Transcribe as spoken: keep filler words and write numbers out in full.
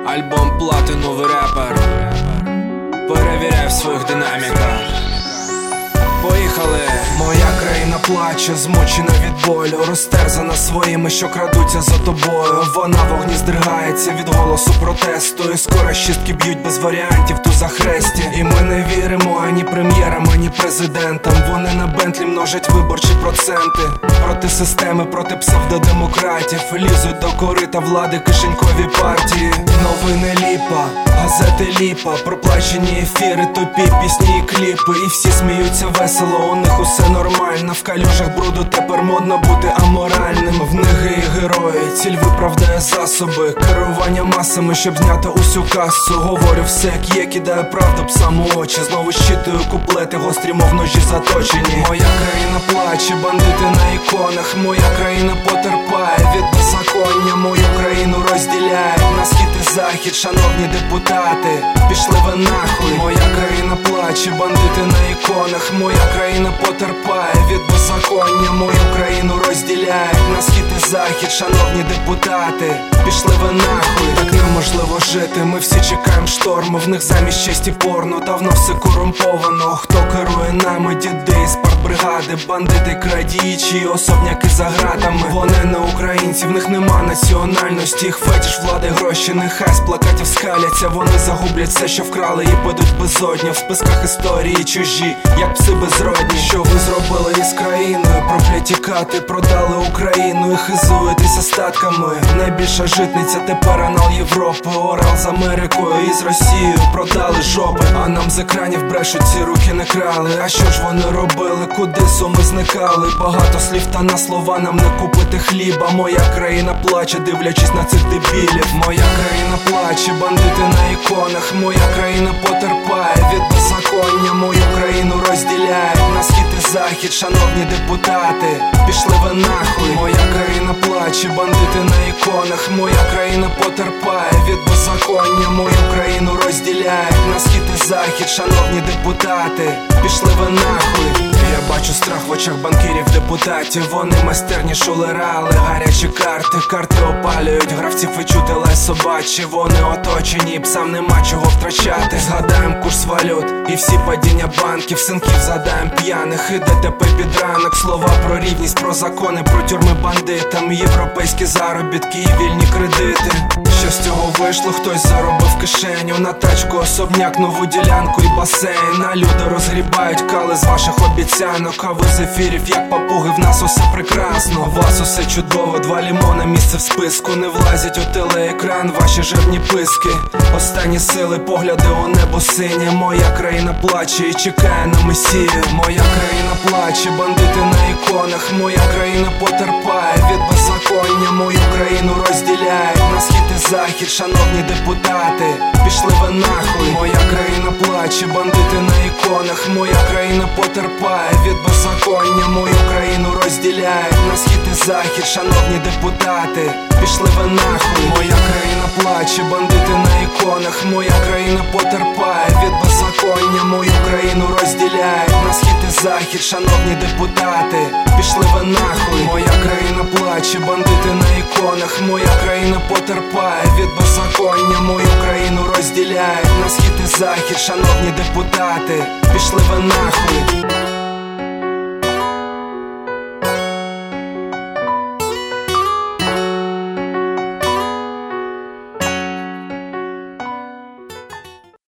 Альбом платиновий репер. Перевіряй в своїх динаміках. Поїхали! Моя країна плаче, змучена від болю, розтерзана своїми, що крадуться за тобою. Вона в вогні здригається від голосу протесту, і скоро шістки б'ють без варіантів ту за хресті. І ми не віримо ані прем'єрам, ані президентам. Вони на Бентлі множать виборчі проценти. Проти системи, проти псевдодемократів. Лізуть до корита влади кишенькові партії. Новини ліпа, газети ліпа, проплачені ефіри, тупі пісні і кліпи. І всі сміються весело, у них усе нормально. В калюжах бруду тепер модно бути аморальним. В них і герої, ціль виправдає засоби. Керування масами, щоб зняти усю касу. Говорю все як є, кидаю правду псам у очі. Знову щитую куплети, гострі мов ножі заточені. Моя країна плаче, бандити на іконах. Моя країна потерпає від беззаконня. Мою країну розділяють на схід і захід, шановні депутати. Пішли ви нахуй. Моя країна плаче, бандити на іконах. Моя країна потерпає від беззаконня. Мою країну розділяють на схід і захід, шановні депутати. Пішли ви нахуй. Так неможливо жити, ми всі чекаємо шторму. В них замість честі порно, давно все корумповано. Хто керує нами? Діди із партбригади, бандити, крадії, чиї особняки за гратами. Вони не українці, в них нема національності. Їх фетиш влади, гроші, нехай з плакатів скаляться. Вони загублять все, що вкрали, і підуть безодня. В списках історії чужі, як пси безродні. Що ви зробили із країною? Прокляті кати продали Україну і хизуєтесь остатками. Найбільша житниця тепер анал Європи. Орел з Америкою і з Росією продали жопи. А нам з екранів брешуть, ці руки не крали. А що ж вони робили? Куди суми зникали? Багато слів та на слова нам не купити хліба. Моя країна плаче, дивлячись на цих дебілів. Моя країна плаче, бандити на іконах. Моя країна потерпає від беззаконня. Мою країну розділяють на схід і захід, шановні депутати. Пішли ви нахуй. Моя країна плаче, бандити на іконах. Моя країна потерпає від беззаконня. Мою країну розділяють на схід і захід, шановні депутати. Пішли ви нахуй. Я бачу страх в очах банкірів, депутатів. Вони майстерні шулери, але гарячі карти. Карти опалюють гравців і чути лай собачі. Вони оточені, псам нема чого втрачати. Згадаєм курс валют і всі падіння банків. Синків задаєм п'яних і ДТП під ранок. Слова про рівність, про закони, про тюрми бандитам. Європейські заробітки і вільні кредити. Що з цього вийшло? Хтось заробив кишеню. На тачку, особняк, нову ділянку і басейн. А люди розгрібають кали з ваших обіцянок. А ви з ефірів, як папуги, в нас усе прекрасно. У вас усе чудово, два лімона, місце в списку. Не влазять у телеекран ваші жирні писки. Останні сили, погляди у небо синє. Моя країна плаче і чекає на месію. Моя країна плаче, бандити на іконах. Моя країна потерпає від беззаконня. Мою країну розділяють на схід і захід, шановні депутати. Пішли ви нахуй. Моя країна плаче, бандити на іконах. Моя країна потерпає від беззаконня. Мою країну розділяють на схід і захід, шановні депутати. Пішли ви нахуй. Моя країна плаче, бандити на іконах. Моя країна потерпає від беззаконня. Мою країну розділяють на схід і захід, шановні депутати. Пішли ви нахуй. Моя країна плаче, бандити на іконах. Моя країна потерпає від беззаконня. Мою країну розділяють на схід і захід, шановні депутати. Пішли ви нахуй.